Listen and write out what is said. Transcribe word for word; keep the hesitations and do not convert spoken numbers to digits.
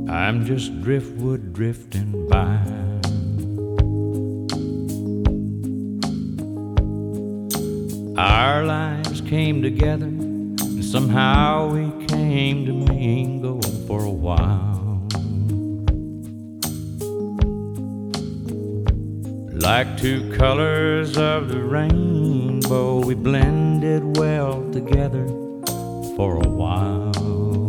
I'm just driftwood drifting by. Our lives came together, and somehow we came to mingle for a while. Like two colors of the rainbow, we blended well together for a while.